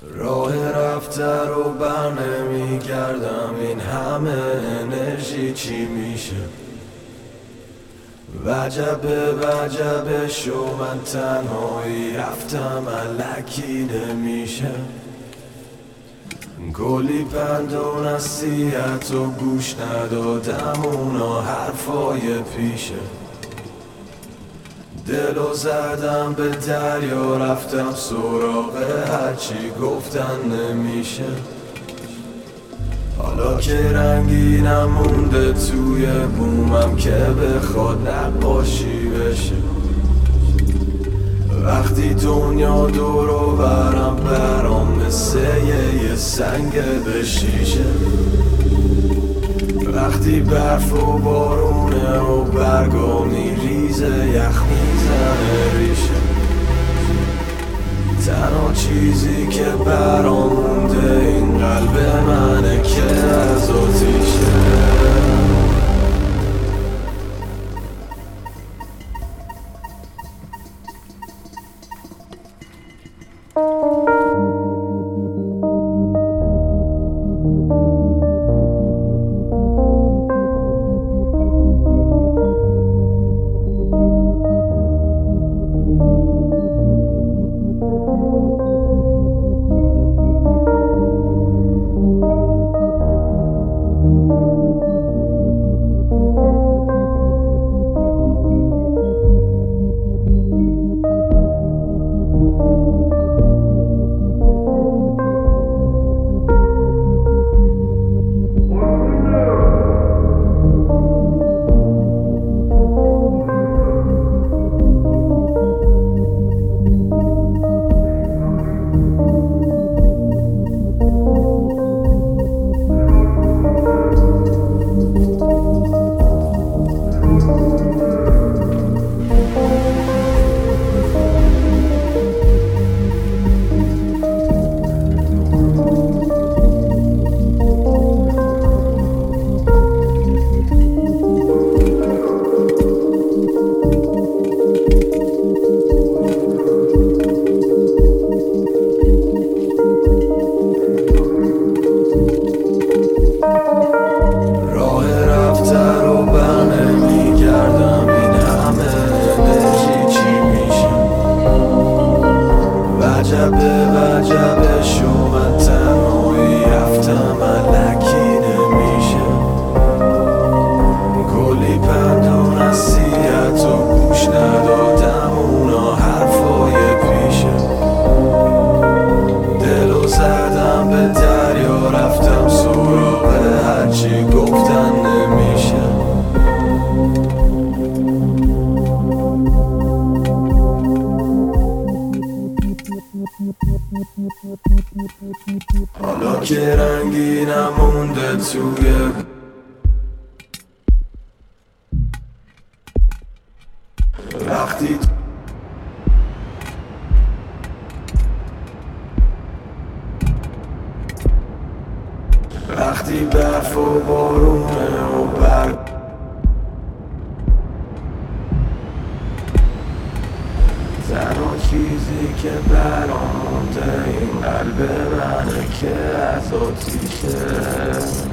راه رفته رو بر نمیگردم، این همه انرژی چی میشه؟ وجبه وجبه شو، من تنهایی رفتم الکی نمیشه. کلی پند و نصیحت و گوش ندادم، اونا حرفای پیشه. دلو زدم به دریا، رفتم سراغ هرچی گفتن نمیشه. حالا که رنگینم مونده توی بومم که بخواد نقاشی بشه. وقتی دنیا دور و برم برام مثل یه سنگ به شیشه. وقتی برف و بارونه و برگا میریزه، یخ میزنه ریشه. تنها چیزی که برام مونده این قلب منه که از آتیشه. وجبه وجبه شو، من تنهایی رفتم الکی نمیشه. کلی پند و نصیحت و گوش ندادم، اونا حرفای پیشه. دلو زدم به دریا، رفتم سراغ هرچی گفتن نمیشه. حالا که رنگینم مونده توی وقتی برف و بارونه و برگ تنها چیزی که برام مونده این قلب منه که از آتیشه.